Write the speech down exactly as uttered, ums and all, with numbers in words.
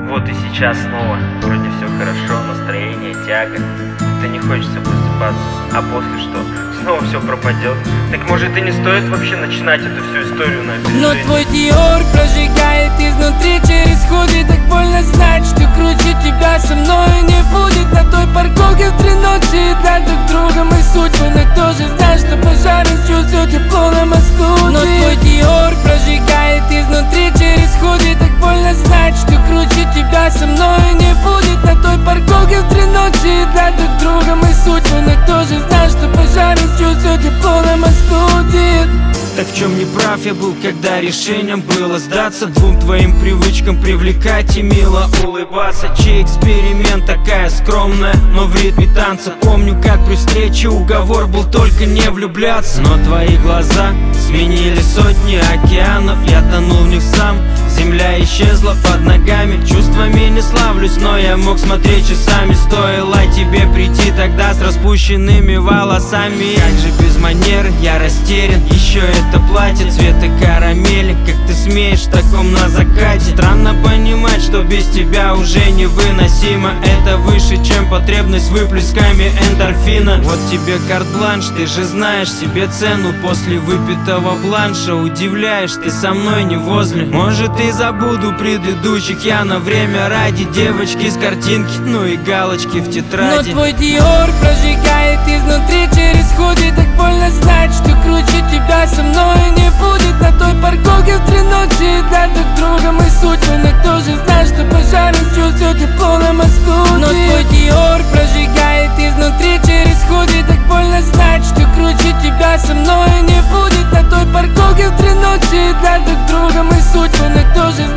Вот и сейчас снова. Вроде все хорошо, настроение, тяга. Как-то не хочется просыпаться. А после что? Снова все пропадет. Так может и не стоит вообще начинать эту всю историю на этой Но жизни? твой Диор прожигает изнутри через ходы. Так больно знать, что круче тебя со мной не будет. На той парковке в три ночи и для друг друга мы судьбы. Но кто же знает, что пожарен чувствует тепло на мосту. Но твой Диор прожигает изнутри через ходы. Так больно знать, что круче тебя со мной не будет. На той парковке в три ночи и для друг друга мы судьбы. Но кто же знает, что пожарен чувствует тепло на мосту, дед. Так в чем не прав я был, когда решением было сдаться двум твоим привычкам привлекать и мило улыбаться? Чей эксперимент такая скромная, но в ритме танца? Помню, как при встрече уговор был только не влюбляться. Но твои глаза сменили сотни океанов, я тонул в них сам. Земля исчезла под ногами, чувствами не славлюсь, но я мог смотреть часами. Стоило тебе прийти тогда с распущенными волосами. Как же без манер, я растерян, еще это платье цвета карамели. Как ты смеешь в таком на закате? Странно понимать, что без тебя уже невыносимо. Это выше, чем потребность выплесками эндорфина. Вот тебе карт-бланш, ты же знаешь себе цену. После выпитого бланша удивляешь, ты со мной не возле. Может и забуду предыдущих я на время ради девочки с картинки, ну и галочки в тетради. Но твой Диор прожигает изнутри через ходы. Так больно знать, что круче тебя со мной не будет. На той парковке в три ночи и для друг друга мы судьбы. Но кто же знает, что пожарен чувствует тепло на мосту. Но твой Диор прожигает изнутри через ходы. Так больно знать, что круче тебя со мной не будет. На той парковке в три ночи и для друг друга мы судьбы. Но кто же